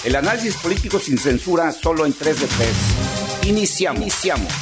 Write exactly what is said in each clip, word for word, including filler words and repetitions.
El análisis político sin censura, solo en tres de tres. Iniciamos. Iniciamos.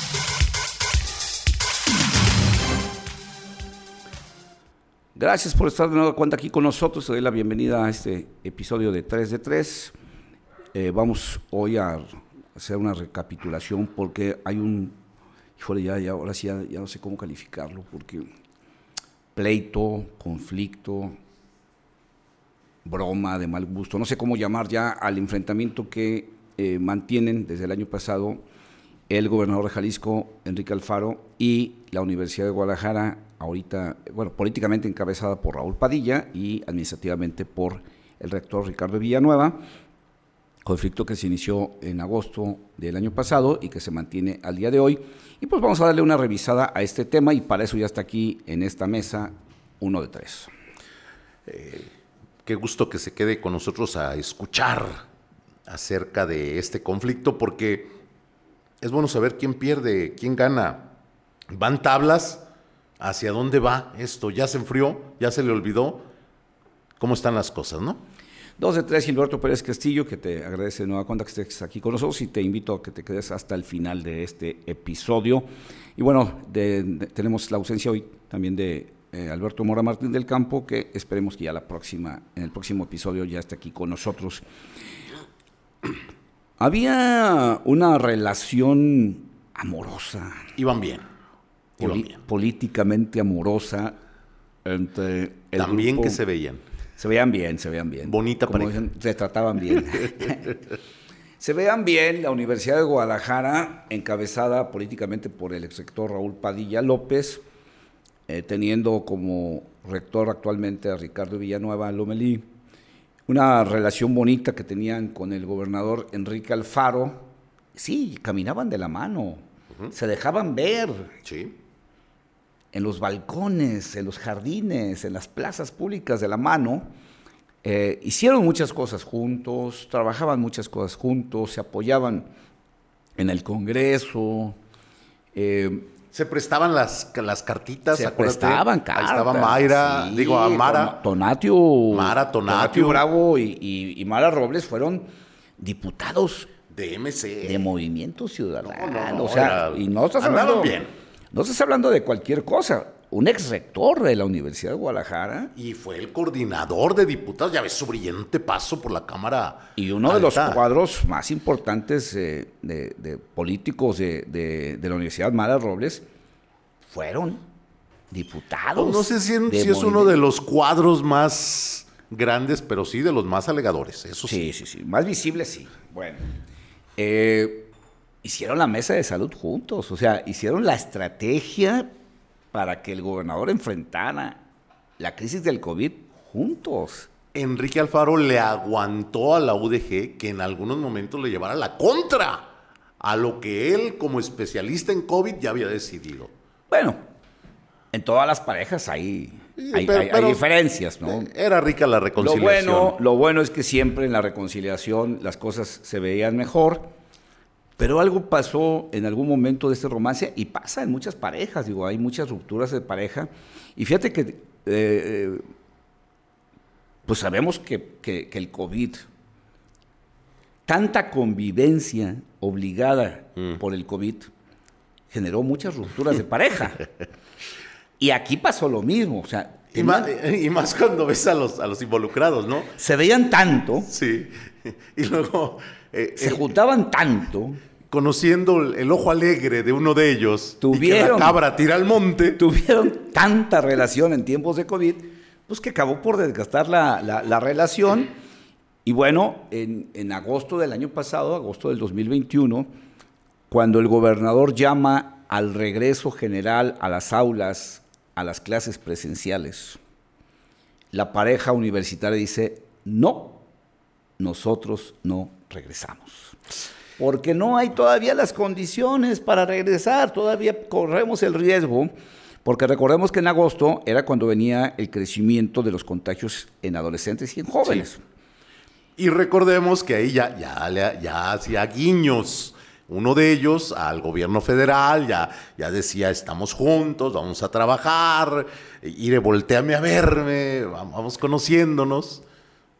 Gracias por estar de nueva cuenta aquí con nosotros. Te doy la bienvenida a este episodio de tres de tres. Eh, vamos hoy a hacer una recapitulación porque hay un... Híjole, ya, ya, ahora sí ya, ya no sé cómo calificarlo, porque pleito, conflicto, broma de mal gusto, no sé cómo llamar ya al enfrentamiento que eh, mantienen desde el año pasado el gobernador de Jalisco, Enrique Alfaro, y la Universidad de Guadalajara, ahorita, bueno, políticamente encabezada por Raúl Padilla y administrativamente por el rector Ricardo Villanueva, conflicto que se inició en agosto del año pasado y que se mantiene al día de hoy. Y pues vamos a darle una revisada a este tema y para eso ya está aquí en esta mesa uno de tres. Eh, qué gusto que se quede con nosotros a escuchar acerca de este conflicto, porque es bueno saber quién pierde, quién gana. ¿Van tablas? ¿Hacia dónde va esto? ¿Ya se enfrió? ¿Ya se le olvidó? ¿Cómo están las cosas, no? Dos de tres, Gilberto Pérez Castillo, que te agradece de nueva cuenta que estés aquí con nosotros y te invito a que te quedes hasta el final de este episodio. Y bueno, de, de, tenemos la ausencia hoy también de eh, Alberto Mora Martín del Campo, que esperemos que ya la próxima, en el próximo episodio ya esté aquí con nosotros. Había una relación amorosa. Iban bien. Iban poli- bien. Políticamente amorosa entre el También grupo, que se veían. Se veían bien, se veían bien. Bonita Como pareja. dicen, se trataban bien. Se veían bien. La Universidad de Guadalajara, encabezada políticamente por el exrector Raúl Padilla López, eh, teniendo como rector actualmente a Ricardo Villanueva Lomelí, una relación bonita que tenían con el gobernador Enrique Alfaro. Sí, caminaban de la mano, uh-huh. Se dejaban ver. Sí. En los balcones, en los jardines, en las plazas públicas de la mano, eh, hicieron muchas cosas juntos, trabajaban muchas cosas juntos, se apoyaban en el Congreso. Eh, se prestaban las, las cartitas, se acuérdate. prestaban cartas. Ahí estaba Mayra, sí, digo, a Mara. Tonatio. Mara, Tonatio. Tonatio Bravo y, y, y Mara Robles fueron diputados de M C. De Movimiento Ciudadano. No, no, no, o sea, era, y no estás andaban hablando bien. No estás hablando de cualquier cosa. Un ex rector de la Universidad de Guadalajara. Y fue el coordinador de diputados. Ya ves su brillante paso por la Cámara. Y uno alta. de los cuadros más importantes eh, de, de políticos de, de, de la Universidad, Mara Robles, fueron diputados. No, no sé si, en, si es uno de los cuadros más grandes, pero sí de los más alegadores. Eso sí. Sí, sí, sí. Más visibles, sí. Bueno. Eh... Hicieron la mesa de salud juntos, o sea, hicieron la estrategia para que el gobernador enfrentara la crisis del COVID juntos. Enrique Alfaro le aguantó a la U D G que en algunos momentos le llevara la contra a lo que él, como especialista en COVID, ya había decidido. Bueno, en todas las parejas hay, sí, hay, pero, hay, pero hay diferencias, ¿no? Era rica la reconciliación. Lo bueno, lo bueno es que siempre en la reconciliación las cosas se veían mejor. Pero algo pasó en algún momento de este romance y pasa en muchas parejas, digo, hay muchas rupturas de pareja. Y fíjate que, eh, pues sabemos que, que, que el COVID, tanta convivencia obligada mm. por el COVID, generó muchas rupturas de pareja. Y aquí pasó lo mismo, o sea... Y más, y más cuando ves a los, a los involucrados, ¿no? Se veían tanto. Sí, y luego... Eh, se eh, juntaban tanto... Conociendo el, el ojo alegre de uno de ellos, tuvieron, y que la cabra tira al monte. Tuvieron tanta relación en tiempos de COVID, pues que acabó por desgastar la, la, la relación. Y bueno, en, en agosto del año pasado, agosto del dos mil veintiuno, cuando el gobernador llama al regreso general a las aulas, a las clases presenciales, la pareja universitaria dice, no, nosotros no regresamos. Porque no hay todavía las condiciones para regresar, todavía corremos el riesgo, porque recordemos que en agosto era cuando venía el crecimiento de los contagios en adolescentes y en jóvenes. Sí. Y recordemos que ahí ya, ya, ya hacía guiños, uno de ellos al gobierno federal, ya, ya decía, estamos juntos, vamos a trabajar, Ire, voltéame a verme, vamos conociéndonos.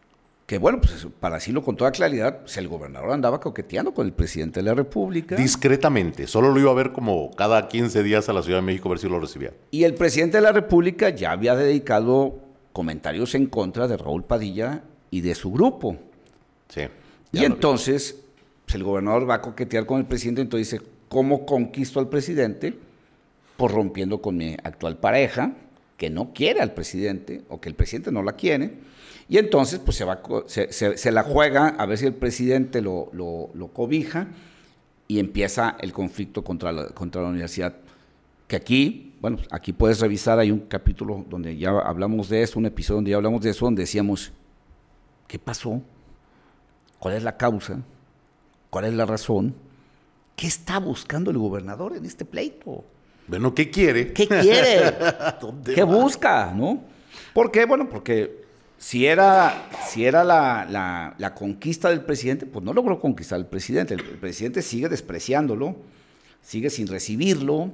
que bueno, pues para decirlo con toda claridad, pues el gobernador andaba coqueteando con el presidente de la República. Discretamente, solo lo iba a ver como cada quince días a la Ciudad de México a ver si lo recibía. Y el presidente de la República ya había dedicado comentarios en contra de Raúl Padilla y de su grupo. Sí. Y entonces, pues el gobernador va a coquetear con el presidente, entonces dice, ¿cómo conquisto al presidente? Pues rompiendo con mi actual pareja, que no quiere al presidente, o que el presidente no la quiere. Y entonces, pues se, va, se, se, se la juega a ver si el presidente lo, lo, lo cobija y empieza el conflicto contra la, contra la universidad. Que aquí, bueno, aquí puedes revisar, hay un capítulo donde ya hablamos de eso, un episodio donde ya hablamos de eso, donde decíamos, ¿qué pasó? ¿Cuál es la causa? ¿Cuál es la razón? ¿Qué está buscando el gobernador en este pleito? Bueno, ¿qué quiere? ¿Qué quiere? ¿Qué va? busca? ¿No? ¿Por qué? Bueno, porque si era, si era la, la, la conquista del presidente, pues no logró conquistar al presidente. El, el presidente sigue despreciándolo, sigue sin recibirlo.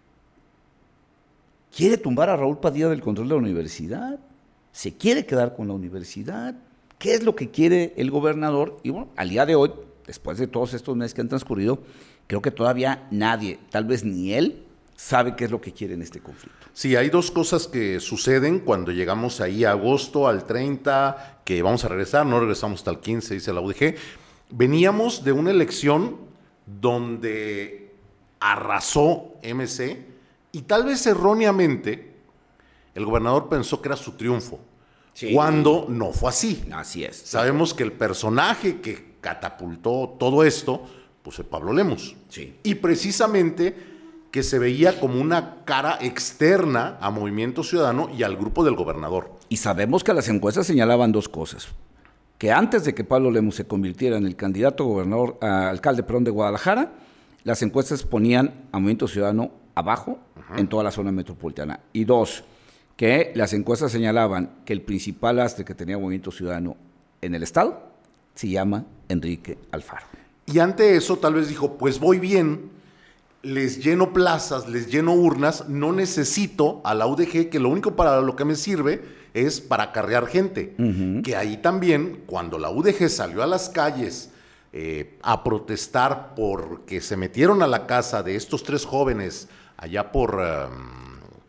Quiere tumbar a Raúl Padilla del control de la universidad. Se quiere quedar con la universidad. ¿Qué es lo que quiere el gobernador? Y bueno, al día de hoy, después de todos estos meses que han transcurrido, creo que todavía nadie, tal vez ni él, sabe qué es lo que quiere en este conflicto. Sí, hay dos cosas que suceden cuando llegamos ahí a agosto, al treinta, que vamos a regresar, no regresamos hasta el quince, dice la U D G. Veníamos de una elección donde arrasó M C y tal vez erróneamente el gobernador pensó que era su triunfo, sí, cuando no fue así. Así es. Sabemos que el personaje que catapultó todo esto, pues es Pablo Lemus. Sí. Y precisamente que se veía como una cara externa a Movimiento Ciudadano y al grupo del gobernador. Y sabemos que las encuestas señalaban dos cosas. Que antes de que Pablo Lemus se convirtiera en el candidato gobernador, a alcalde perdón, de Guadalajara, las encuestas ponían a Movimiento Ciudadano abajo, uh-huh, en toda la zona metropolitana. Y dos, que las encuestas señalaban que el principal astre que tenía Movimiento Ciudadano en el estado se llama Enrique Alfaro. Y ante eso tal vez dijo, pues voy bien, les lleno plazas, les lleno urnas, no necesito a la U D G, que lo único para lo que me sirve es para acarrear gente. Uh-huh. Que ahí también, cuando la U D G salió a las calles eh, a protestar porque se metieron a la casa de estos tres jóvenes allá por... Um,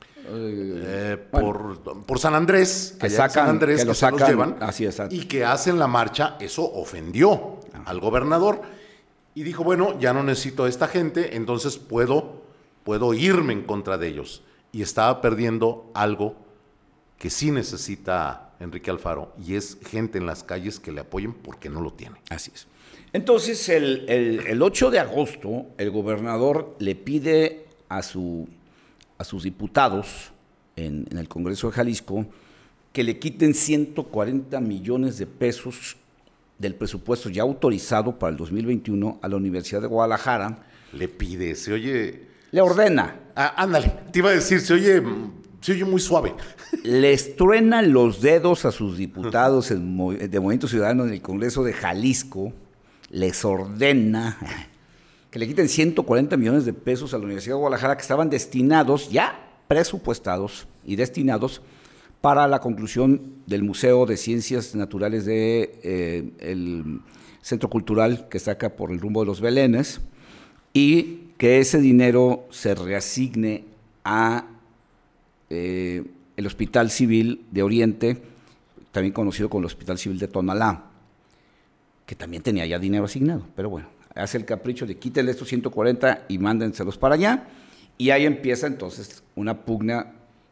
Eh, por, bueno, por San Andrés, que sacan, San Andrés, que, que lo sacan, se los llevan, así es, y que hacen la marcha, eso ofendió ah. al gobernador y dijo, bueno, ya no necesito a esta gente, entonces puedo, puedo irme en contra de ellos. Y estaba perdiendo algo que sí necesita Enrique Alfaro, y es gente en las calles que le apoyen porque no lo tiene. Así es. Entonces, el, el, el ocho de agosto, el gobernador le pide a su... a sus diputados en, en el Congreso de Jalisco que le quiten ciento cuarenta millones de pesos del presupuesto ya autorizado para el dos mil veintiuno a la Universidad de Guadalajara. Le pide, se oye... Le ordena. Ah, ándale, te iba a decir, se oye, se oye muy suave. Les truena los dedos a sus diputados en, de Movimiento Ciudadano en el Congreso de Jalisco, les ordena que le quiten ciento cuarenta millones de pesos a la Universidad de Guadalajara que estaban destinados, ya presupuestados y destinados para la conclusión del Museo de Ciencias Naturales de eh, el Centro Cultural que está acá por el rumbo de los Belenes, y que ese dinero se reasigne a eh, el Hospital Civil de Oriente, también conocido como el Hospital Civil de Tonalá, que también tenía ya dinero asignado, pero bueno, hace el capricho de quítenle estos ciento cuarenta y mándenselos para allá, y ahí empieza entonces una pugna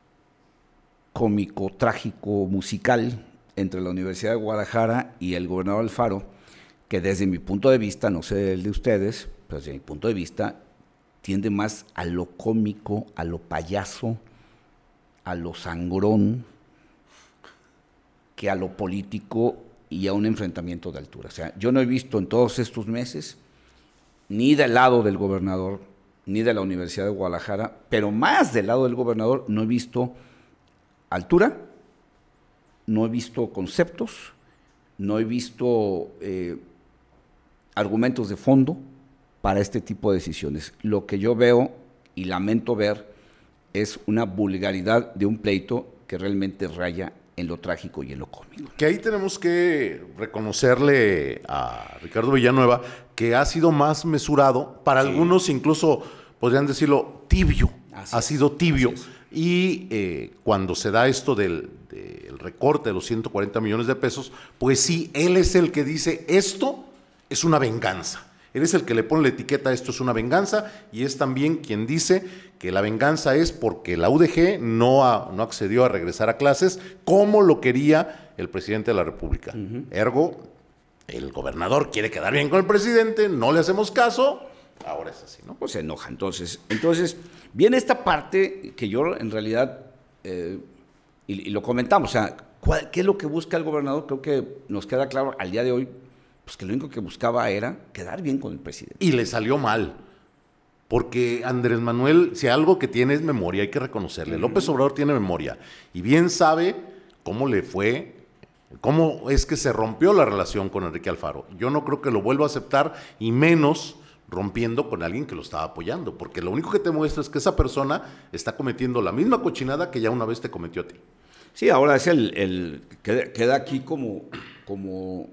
cómico, trágico, musical entre la Universidad de Guadalajara y el gobernador Alfaro, que desde mi punto de vista, no sé el de ustedes, pero desde mi punto de vista, tiende más a lo cómico, a lo payaso, a lo sangrón, que a lo político y a un enfrentamiento de altura. O sea, yo no he visto en todos estos meses, ni del lado del gobernador, ni de la Universidad de Guadalajara, pero más del lado del gobernador, no he visto altura, no he visto conceptos, no he visto eh, argumentos de fondo para este tipo de decisiones. Lo que yo veo y lamento ver es una vulgaridad de un pleito que realmente raya en lo trágico y en lo cómico. Que ahí tenemos que reconocerle a Ricardo Villanueva que ha sido más mesurado, para sí. algunos incluso podrían decirlo tibio, así ha es, sido tibio. Y eh, cuando se da esto del, del recorte de los ciento cuarenta millones de pesos, pues sí, él es el que dice esto es una venganza. Él es el que le pone la etiqueta, esto es una venganza, y es también quien dice que la venganza es porque la U D G no, ha, no accedió a regresar a clases como lo quería el presidente de la República. Uh-huh. Ergo, el gobernador quiere quedar bien con el presidente, no le hacemos caso, ahora es así, ¿no? Pues se enoja. Entonces, entonces viene esta parte que yo en realidad, eh, y, y lo comentamos, o sea, ¿cuál, ¿qué es lo que busca el gobernador? Creo que nos queda claro al día de hoy, pues que lo único que buscaba era quedar bien con el presidente. Y le salió mal, porque Andrés Manuel, si algo que tiene es memoria, hay que reconocerle. Uh-huh. López Obrador tiene memoria, y bien sabe cómo le fue, cómo es que se rompió la relación con Enrique Alfaro. Yo no creo que lo vuelva a aceptar, y menos rompiendo con alguien que lo estaba apoyando, porque lo único que te muestra es que esa persona está cometiendo la misma cochinada que ya una vez te cometió a ti. Sí, ahora es el, el queda, queda aquí como... como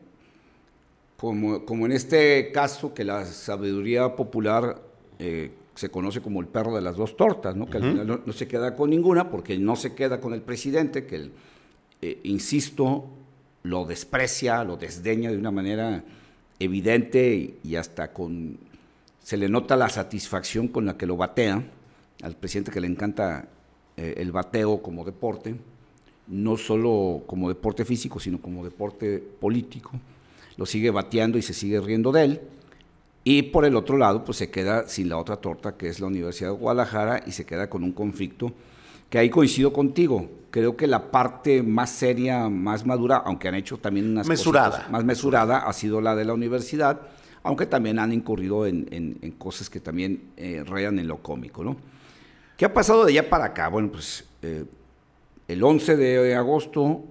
Como, como en este caso que la sabiduría popular eh, se conoce como el perro de las dos tortas, ¿no? Que uh-huh. al final no, no se queda con ninguna porque no se queda con el presidente, que, el, eh, insisto, lo desprecia, lo desdeña de una manera evidente y, y hasta con... se le nota la satisfacción con la que lo batea, al presidente que le encanta eh, el bateo como deporte, no solo como deporte físico, sino como deporte político. Lo sigue bateando y se sigue riendo de él, y por el otro lado pues se queda sin la otra torta, que es la Universidad de Guadalajara, y se queda con un conflicto que ahí coincido contigo. Creo que la parte más seria, más madura, aunque han hecho también unas mesurada. cosas más mesurada, ha sido la de la universidad, aunque también han incurrido en, en, en cosas que también eh, rayan en lo cómico, ¿no? ¿Qué ha pasado de allá para acá? Bueno, pues eh, el once de agosto...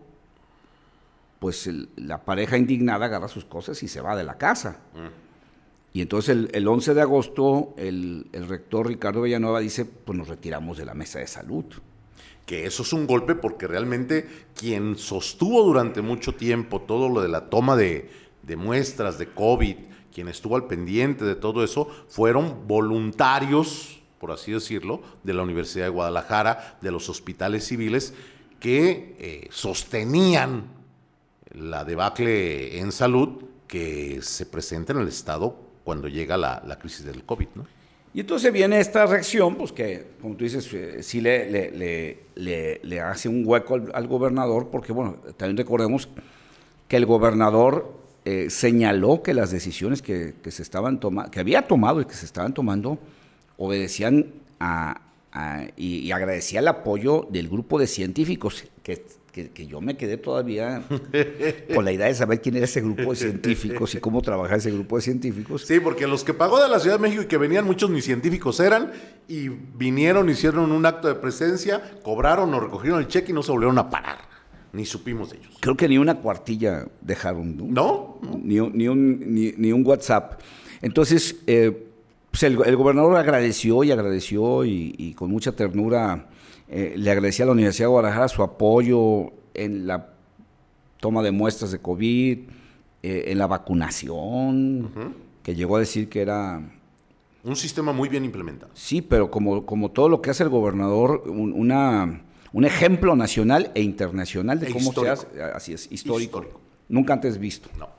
pues el, la pareja indignada agarra sus cosas y se va de la casa. Mm. Y entonces el, el once de agosto el, el rector Ricardo Villanueva dice, pues nos retiramos de la mesa de salud. Que eso es un golpe porque realmente quien sostuvo durante mucho tiempo todo lo de la toma de, de muestras de COVID, quien estuvo al pendiente de todo eso, fueron voluntarios, por así decirlo, de la Universidad de Guadalajara, de los hospitales civiles, que eh, sostenían la debacle en salud que se presenta en el Estado cuando llega la, la crisis del COVID, ¿no? Y entonces viene esta reacción, pues que, como tú dices, eh, sí le, le, le, le, le hace un hueco al, al gobernador, porque, bueno, también recordemos que el gobernador eh, señaló que las decisiones que, que se estaban tomando, que había tomado y que se estaban tomando, obedecían a, a y, y agradecía el apoyo del grupo de científicos que Que, que yo me quedé todavía con la idea de saber quién era ese grupo de científicos y cómo trabajaba ese grupo de científicos. Sí, porque los que pagó de la Ciudad de México y que venían muchos ni científicos eran, y vinieron, hicieron un acto de presencia, cobraron o recogieron el cheque y no se volvieron a parar. Ni supimos de ellos. Creo que ni una cuartilla dejaron, ¿no? ¿No? no. Ni, ni, un, ni, ni un WhatsApp. Entonces, eh, pues el, el gobernador agradeció y agradeció y, y con mucha ternura... Eh, le agradecía a la Universidad de Guadalajara su apoyo en la toma de muestras de COVID, eh, en la vacunación, uh-huh. que llegó a decir que era... Un sistema muy bien implementado. Sí, pero como, como todo lo que hace el gobernador, un, una, un ejemplo nacional e internacional de e cómo histórico. se hace, así es, histórico, histórico. Nunca antes visto. No.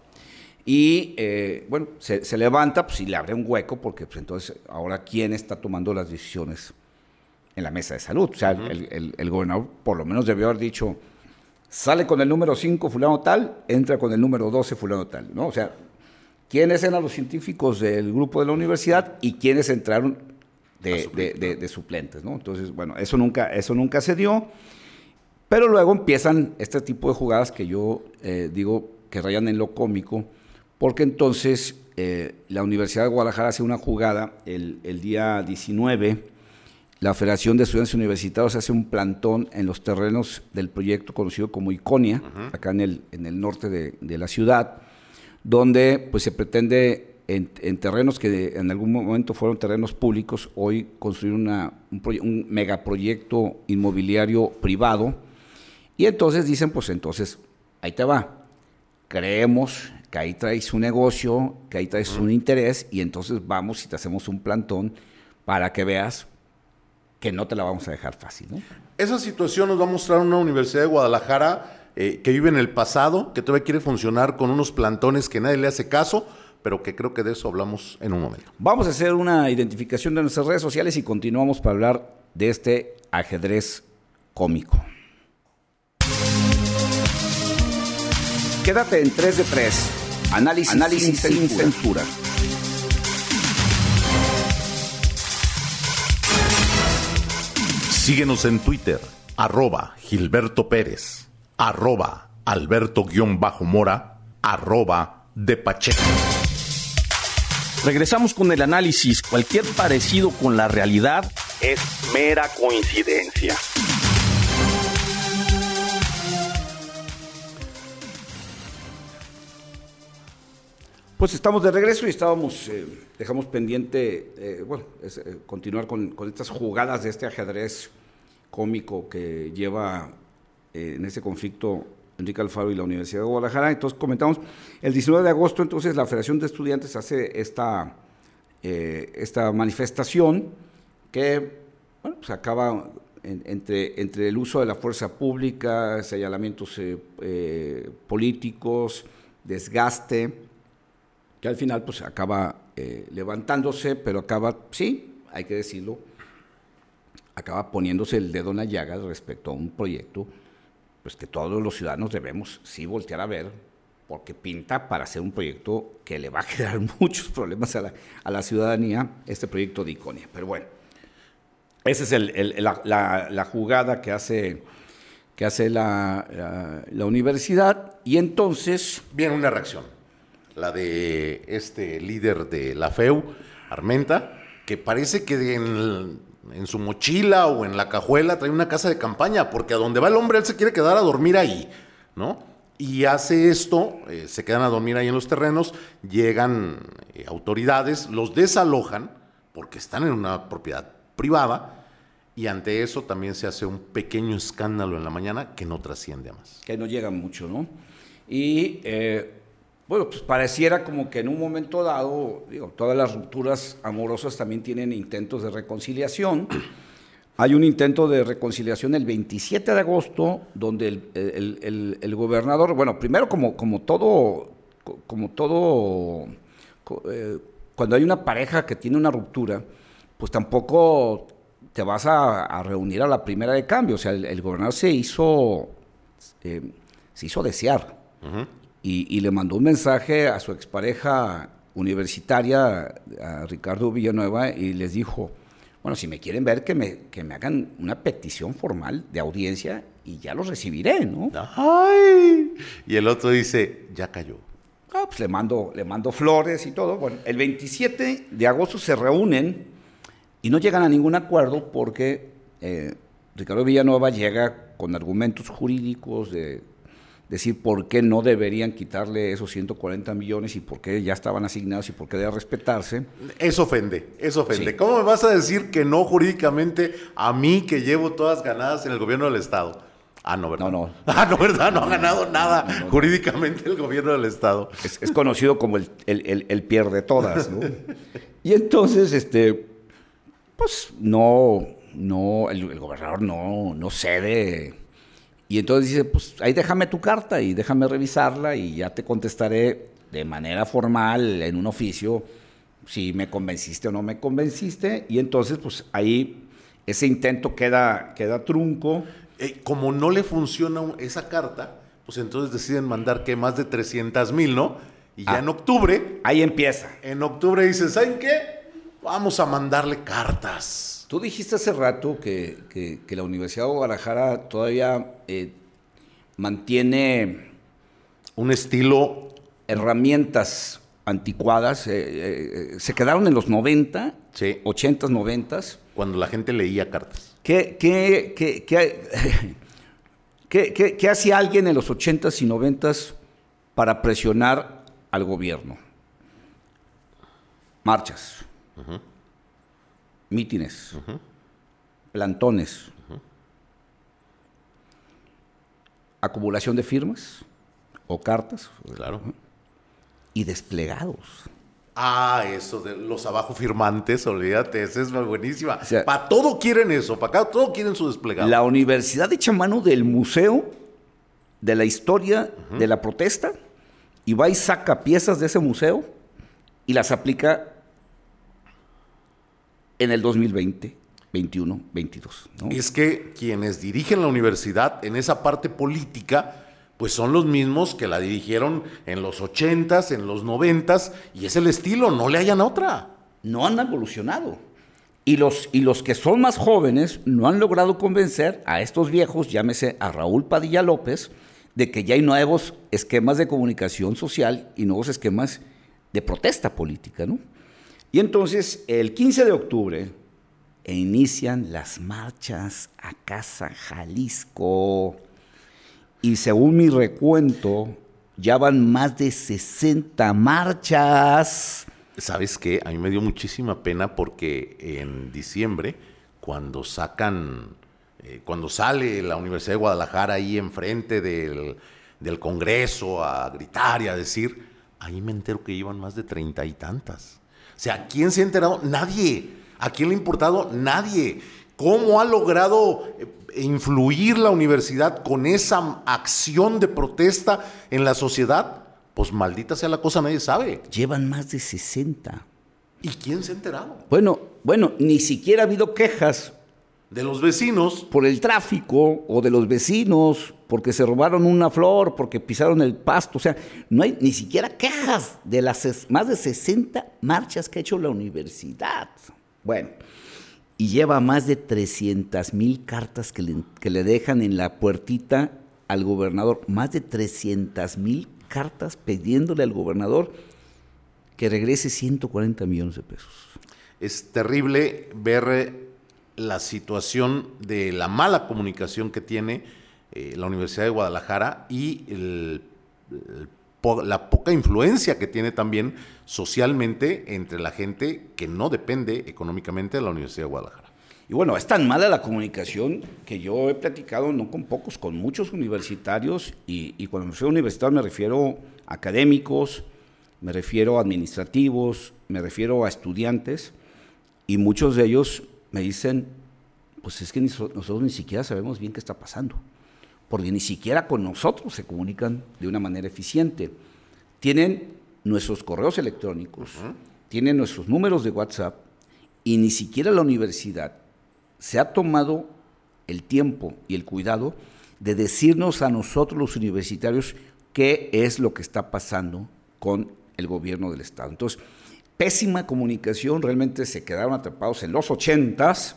Y, eh, bueno, se, se levanta, pues, y le abre un hueco, porque pues, entonces, ahora, ¿quién está tomando las decisiones en la mesa de salud? O sea, uh-huh. el, el, el gobernador por lo menos debió haber dicho, sale con el número cinco fulano tal, entra con el número doce fulano tal, ¿no? O sea, ¿quiénes eran los científicos del grupo de la universidad y quiénes entraron de, suplir, de, de, de suplentes, ¿no? Entonces, bueno, eso nunca, eso nunca se dio, pero luego empiezan este tipo de jugadas que yo eh, digo que rayan en lo cómico, porque entonces eh, la Universidad de Guadalajara hace una jugada el, el día diecinueve. La Federación de Estudiantes Universitarios hace un plantón en los terrenos del proyecto conocido como Iconia, uh-huh. acá en el, en el norte de, de la ciudad, donde pues, se pretende, en, en terrenos que en algún momento fueron terrenos públicos, hoy construir una, un, un megaproyecto inmobiliario privado, Y entonces dicen, pues entonces, ahí te va. Creemos que ahí traes un negocio, que ahí traes uh-huh. un interés, y entonces vamos y te hacemos un plantón para que veas que no te la vamos a dejar fácil, ¿no? Esa situación nos va a mostrar una universidad de Guadalajara eh, que vive en el pasado, que todavía quiere funcionar con unos plantones que nadie le hace caso, pero que creo que de eso hablamos en un momento. Vamos a hacer una identificación de nuestras redes sociales y continuamos para hablar de este ajedrez cómico. Quédate en tres de tres. Análisis, Análisis sin, sin censura. censura. Síguenos en Twitter, arroba Gilberto Pérez, arroba Alberto-Mora, arroba de Pacheco. Regresamos con el análisis. Cualquier parecido con la realidad es mera coincidencia. Pues estamos de regreso y estábamos, eh, dejamos pendiente, eh, bueno, es, eh, continuar con, con estas jugadas de este ajedrez cómico que lleva eh, en ese conflicto Enrique Alfaro y la Universidad de Guadalajara. Entonces comentamos, el diecinueve de agosto entonces la Federación de Estudiantes hace esta, eh, esta manifestación que, bueno, pues acaba en, entre, entre el uso de la fuerza pública, señalamientos eh, eh, políticos, desgaste, que al final pues acaba eh, levantándose, pero acaba, sí, hay que decirlo, acaba poniéndose el dedo en la llaga respecto a un proyecto pues que todos los ciudadanos debemos sí voltear a ver, porque pinta para ser un proyecto que le va a generar muchos problemas a la, a la ciudadanía, este proyecto de Iconia. Pero bueno, esa es el, el, la, la, la jugada que hace, que hace la, la, la universidad, y entonces viene una reacción. La de este líder de la F E U, Armenta, que parece que en, en su mochila o en la cajuela trae una casa de campaña, porque a donde va el hombre él se quiere quedar a dormir ahí, ¿no? Y hace esto, eh, se quedan a dormir ahí en los terrenos, llegan eh, autoridades, los desalojan, porque están en una propiedad privada, y ante eso también se hace un pequeño escándalo en la mañana que no trasciende a más. Que no llega mucho, ¿no? Y... Eh, Bueno, pues pareciera como que en un momento dado, digo, todas las rupturas amorosas también tienen intentos de reconciliación. Hay un intento de reconciliación el veintisiete de agosto, donde el, el, el, el gobernador, bueno, primero como, como todo, como todo, eh, cuando hay una pareja que tiene una ruptura, pues tampoco te vas a, a reunir a la primera de cambio. O sea, el, el gobernador se hizo, eh, se hizo desear. Uh-huh. Y, y le mandó un mensaje a su expareja universitaria, a Ricardo Villanueva, y les dijo, bueno, si me quieren ver, que me, que me hagan una petición formal de audiencia y ya los recibiré, ¿no? ¡Ay! Y el otro dice, ya cayó. Ah, pues le mando, le mando flores y todo. Bueno, el veintisiete de agosto se reúnen y no llegan a ningún acuerdo porque eh, Ricardo Villanueva llega con argumentos jurídicos de decir por qué no deberían quitarle esos ciento cuarenta millones y por qué ya estaban asignados y por qué debe respetarse. Eso ofende, eso ofende. Sí. ¿Cómo me vas a decir que no jurídicamente a mí que llevo todas ganadas en el gobierno del Estado? Ah, no, ¿verdad? No, no. Ah, no, ¿verdad? No ha ganado nada no, no, no. jurídicamente el gobierno del Estado. Es, es conocido como el, el, el, el pierde todas, ¿no? Y entonces, este, pues no, no, el, el gobernador no, no cede. Y entonces dice, pues ahí déjame tu carta y déjame revisarla y ya te contestaré de manera formal en un oficio si me convenciste o no me convenciste. Y entonces, pues ahí ese intento queda, queda trunco. Eh, como no le funciona esa carta, pues entonces deciden mandar que más de trescientas mil, ¿no? Y ya ah, en octubre... Ahí empieza. En octubre dicen, ¿saben qué? Vamos a mandarle cartas. Tú dijiste hace rato que, que, que la Universidad de Guadalajara todavía eh, mantiene un estilo, herramientas anticuadas. Eh, eh, se quedaron en los noventa, sí. ochentas, noventas. Cuando la gente leía cartas. ¿Qué, qué, qué, qué, qué, qué, qué hacía alguien en los ochentas y noventas para presionar al gobierno? Marchas. Uh-huh. Mítines, uh-huh. plantones. Uh-huh. acumulación de firmas o cartas. Claro. Y desplegados. Ah, eso de los abajo firmantes, olvídate, esa es buenísima. O sea, para todo quieren eso, para acá todo quieren su desplegado. La universidad echa mano del museo, de la historia uh-huh. de la protesta, y va y saca piezas de ese museo y las aplica en el dos mil veinte, veintiuno, veintidós. ¿No? Es que quienes dirigen la universidad en esa parte política, pues son los mismos que la dirigieron en los ochentas, en los noventas, y es el estilo, no le hayan otra. No han evolucionado. Y los, y los que son más jóvenes no han logrado convencer a estos viejos, llámese a Raúl Padilla López, de que ya hay nuevos esquemas de comunicación social y nuevos esquemas de protesta política, ¿no? Y entonces, el quince de octubre, inician las marchas a Casa Jalisco. Y según mi recuento, ya van más de sesenta marchas. ¿Sabes qué? A mí me dio muchísima pena porque en diciembre, cuando sacan, eh, cuando sale la Universidad de Guadalajara ahí enfrente del, del Congreso a gritar y a decir, ahí me entero que iban más de treinta y tantas. O sea, ¿quién se ha enterado? Nadie. ¿A quién le ha importado? Nadie. ¿Cómo ha logrado influir la universidad con esa acción de protesta en la sociedad? Pues maldita sea la cosa, nadie sabe. Llevan más de sesenta. ¿Y quién se ha enterado? Bueno, bueno, ni siquiera ha habido quejas de los vecinos por el tráfico o de los vecinos porque se robaron una flor, porque pisaron el pasto. O sea, no hay ni siquiera quejas de las ses- más de sesenta marchas que ha hecho la universidad. Bueno, y lleva más de trescientas mil cartas que le, que le dejan en la puertita al gobernador. Más de trescientas mil cartas pidiéndole al gobernador que regrese ciento cuarenta millones de pesos. Es terrible ver la situación de la mala comunicación que tiene eh, la Universidad de Guadalajara y el, el, po- la poca influencia que tiene también socialmente entre la gente que no depende económicamente de la Universidad de Guadalajara. Y bueno, es tan mala la comunicación que yo he platicado no con pocos, con muchos universitarios, y, y cuando me refiero a universitarios me refiero a académicos, me refiero a administrativos, me refiero a estudiantes, y muchos de ellos me dicen, pues es que ni so- nosotros ni siquiera sabemos bien qué está pasando, porque ni siquiera con nosotros se comunican de una manera eficiente. Tienen nuestros correos electrónicos, uh-huh. tienen nuestros números de WhatsApp, y ni siquiera la universidad se ha tomado el tiempo y el cuidado de decirnos a nosotros los universitarios qué es lo que está pasando con el gobierno del Estado. Entonces, pésima comunicación, realmente se quedaron atrapados en los ochentas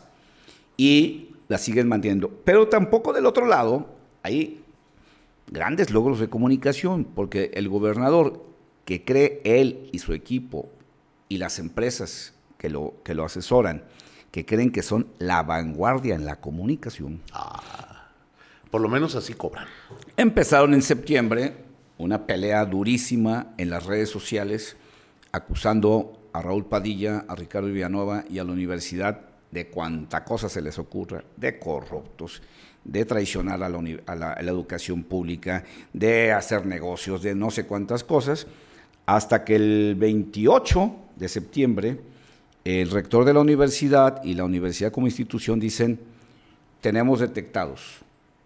y la siguen manteniendo. Pero tampoco del otro lado hay grandes logros de comunicación, porque el gobernador que cree él y su equipo y las empresas que lo, que lo asesoran, que creen que son la vanguardia en la comunicación. Ah, por lo menos así cobran. Empezaron en septiembre una pelea durísima en las redes sociales, acusando a Raúl Padilla, a Ricardo Villanueva y a la universidad de cuanta cosa se les ocurra, de corruptos, de traicionar a la, uni- a la, a la educación pública, de hacer negocios, de no sé cuántas cosas, hasta que el veintiocho de septiembre el rector de la universidad y la universidad como institución dicen, tenemos detectados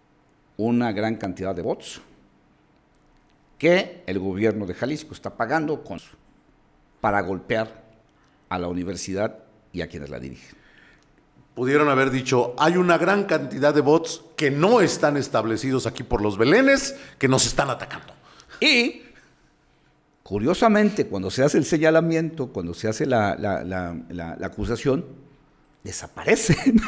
una gran cantidad de bots que el gobierno de Jalisco está pagando con, para golpear a la universidad y a quienes la dirigen. Pudieron haber dicho, hay una gran cantidad de bots que no están establecidos aquí por los belenes, que nos están atacando. Y, curiosamente, cuando se hace el señalamiento, cuando se hace la, la, la, la, la acusación, desaparecen.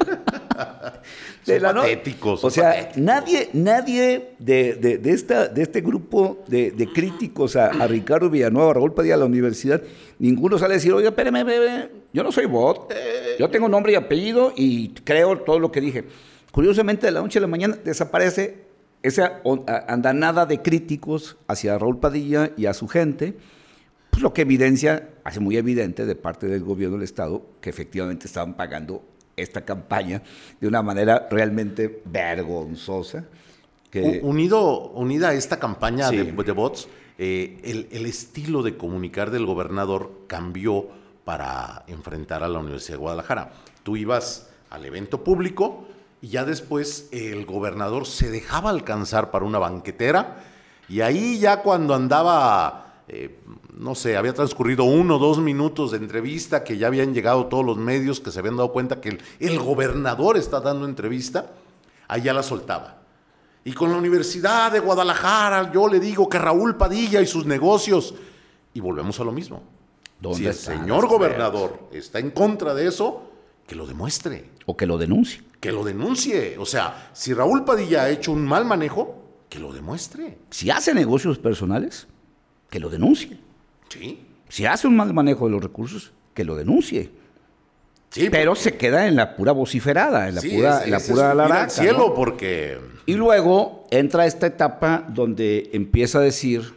Son patéticos. O sea, nadie, nadie de, de, de, esta, de este grupo de, de críticos a, a Ricardo Villanueva, a Raúl Padilla, a la universidad, ninguno sale a decir, oiga, espérame, espérame, yo no soy bot, yo tengo nombre y apellido y creo todo lo que dije. Curiosamente, de la noche a la mañana desaparece esa andanada de críticos hacia Raúl Padilla y a su gente, pues lo que evidencia, hace muy evidente de parte del gobierno del Estado, que efectivamente estaban pagando esta campaña de una manera realmente vergonzosa Que, Unido, unida a esta campaña sí. de, de bots, eh, el, el estilo de comunicar del gobernador cambió para enfrentar a la Universidad de Guadalajara. Tú ibas al evento público y ya después el gobernador se dejaba alcanzar para una banquetera y ahí ya cuando andaba, eh, no sé, había transcurrido uno o dos minutos de entrevista, que ya habían llegado todos los medios, que se habían dado cuenta que el, el gobernador está dando entrevista, ahí ya la soltaba. Y con la Universidad de Guadalajara, yo le digo que Raúl Padilla y sus negocios. Y volvemos a lo mismo. Si el señor gobernador está en contra de eso, que lo demuestre. O que lo denuncie. Que lo denuncie. O sea, si Raúl Padilla ha hecho un mal manejo, que lo demuestre. Si hace negocios personales, que lo denuncie. Sí. Si hace un mal manejo de los recursos, que lo denuncie. Sí, pero porque, se queda en la pura vociferada, en la sí, pura, es, en la es pura laraca, al cielo, ¿no? porque... Y luego entra esta etapa donde empieza a decir,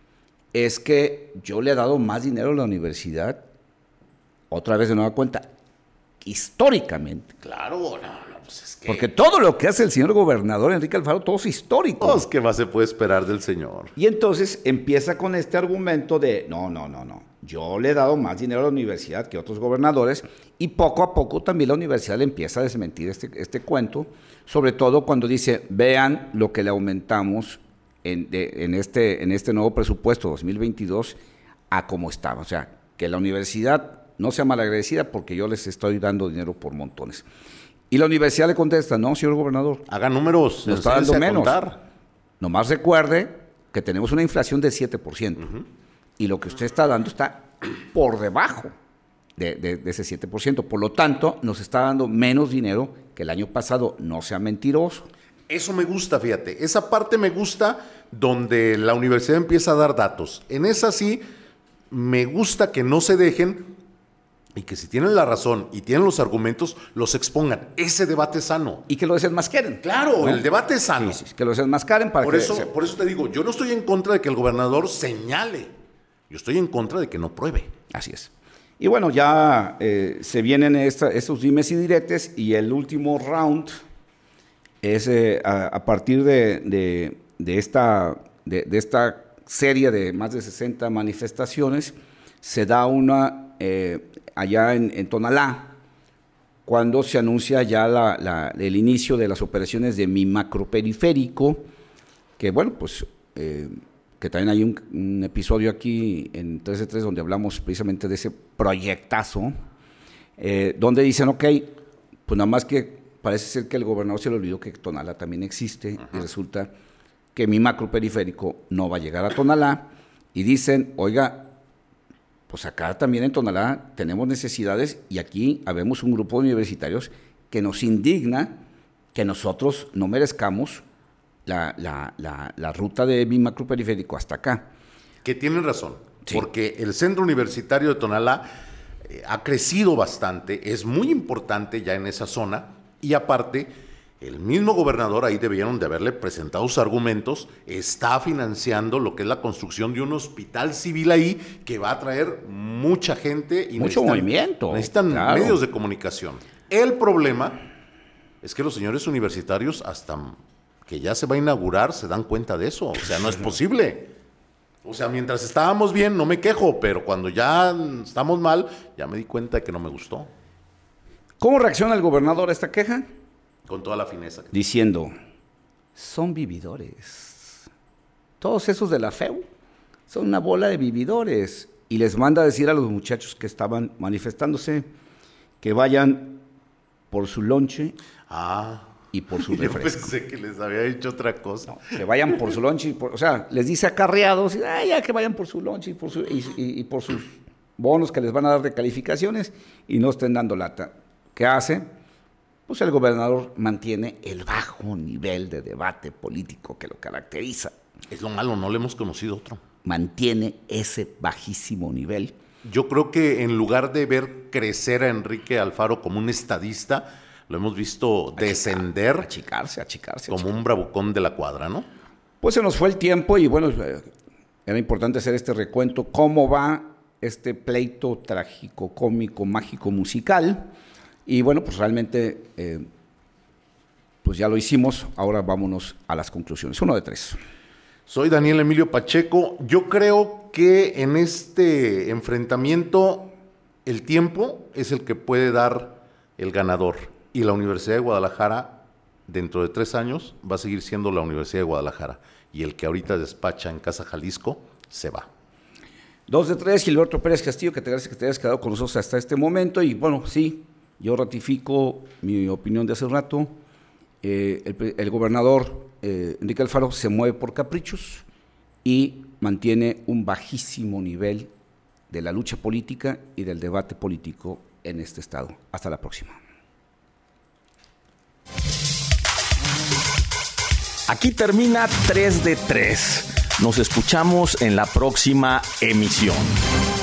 es que yo le he dado más dinero a la universidad, otra vez de nueva cuenta, históricamente. Claro, no, no, pues es que... Porque todo lo que hace el señor gobernador Enrique Alfaro, todo es histórico. Pues, ¿qué más se puede esperar del señor? Y entonces empieza con este argumento de, no, no, no, no, yo le he dado más dinero a la universidad que otros gobernadores, y poco a poco también la universidad le empieza a desmentir este, este cuento, sobre todo cuando dice, vean lo que le aumentamos en, de, en, este, en este nuevo presupuesto dos mil veintidós a cómo estaba. O sea, que la universidad no sea malagradecida porque yo les estoy dando dinero por montones. Y la universidad le contesta, no, señor gobernador, haga números, nos está dando menos. Contar. Nomás recuerde que tenemos una inflación del siete por ciento. Uh-huh. Y lo que usted está dando está por debajo de, de, de ese siete por ciento. Por lo tanto, nos está dando menos dinero que el año pasado. No sea mentiroso. Eso me gusta, fíjate. Esa parte me gusta donde la universidad empieza a dar datos. En esa sí, me gusta que no se dejen y que si tienen la razón y tienen los argumentos, los expongan. Ese debate es sano. Y que lo desenmascaren. Claro, ¿no? El debate es sano. Sí, sí, que lo desenmascaren para por que... Eso, se... Por eso te digo, yo no estoy en contra de que el gobernador señale. Yo estoy en contra de que no pruebe. Así es. Y bueno, ya eh, se vienen esta, estos dimes y diretes y el último round es eh, a, a partir de, de, de, esta, de, de esta serie de más de sesenta manifestaciones, se da una eh, allá en, en Tonalá, cuando se anuncia ya la, la, el inicio de las operaciones de mi macroperiférico, que bueno, pues... Eh, que también hay un, un episodio aquí en trece tres donde hablamos precisamente de ese proyectazo, eh, donde dicen, ok, pues nada más que parece ser que el gobernador se le olvidó que Tonalá también existe, uh-huh. y resulta que mi macroperiférico no va a llegar a Tonalá, y dicen, oiga, pues acá también en Tonalá tenemos necesidades, y aquí habemos un grupo de universitarios que nos indigna que nosotros no merezcamos La, la, la, la ruta de mi macroperiférico hasta acá. Que tienen razón, sí. Porque el centro universitario de Tonalá eh, ha crecido bastante, es muy importante ya en esa zona, y aparte, el mismo gobernador, ahí debieron de haberle presentado sus argumentos, está financiando lo que es la construcción de un hospital civil ahí, que va a traer mucha gente. Y Mucho necesitan, movimiento. Necesitan claro. medios de comunicación. El problema es que los señores universitarios hasta... que ya se va a inaugurar, se dan cuenta de eso. O sea, no es posible. O sea, mientras estábamos bien, no me quejo, pero cuando ya estamos mal, ya me di cuenta de que no me gustó. ¿Cómo reacciona el gobernador a esta queja? Con toda la fineza. Diciendo, son vividores. Todos esos de la F E U son una bola de vividores. Y les manda a decir a los muchachos que estaban manifestándose que vayan por su lonche. Ah, y por su yo refresco. pensé que les había dicho otra cosa. No, que vayan por su lonche, y por, o sea, les dice acarreados, y, ah, ya que vayan por su lonche y por, su, y, y, y por sus bonos que les van a dar de calificaciones y no estén dando lata. ¿Qué hace? Pues el gobernador mantiene el bajo nivel de debate político que lo caracteriza. Es lo malo, no le hemos conocido otro. Mantiene ese bajísimo nivel. Yo creo que en lugar de ver crecer a Enrique Alfaro como un estadista, lo hemos visto Achicar, descender. Achicarse, achicarse. Como achicarse. un bravucón de la cuadra, ¿no? Pues se nos fue el tiempo y bueno, era importante hacer este recuento. ¿Cómo va este pleito trágico, cómico, mágico, musical? Y bueno, pues realmente, eh, pues ya lo hicimos, ahora vámonos a las conclusiones. Uno de tres. Soy Daniel Emilio Pacheco. Yo creo que en este enfrentamiento el tiempo es el que puede dar el ganador. Y la Universidad de Guadalajara, dentro de tres años, va a seguir siendo la Universidad de Guadalajara. Y el que ahorita despacha en Casa Jalisco, se va. Dos de tres, Gilberto Pérez Castillo, que te agradezco que te hayas quedado con nosotros hasta este momento. Y bueno, sí, yo ratifico mi opinión de hace rato. Eh, el, el gobernador eh, Enrique Alfaro se mueve por caprichos y mantiene un bajísimo nivel de la lucha política y del debate político en este estado. Hasta la próxima. Aquí termina tres de tres. Nos escuchamos en la próxima emisión.